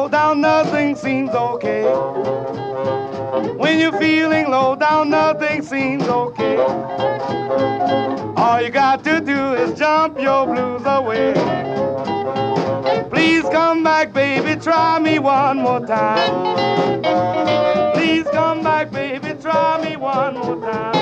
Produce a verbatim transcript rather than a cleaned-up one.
low down, nothing seems okay. When you're feeling low down, nothing seems okay. All you got to do is jump your blues away. Please come back, baby, try me one more time. Please come back, baby, try me one more time.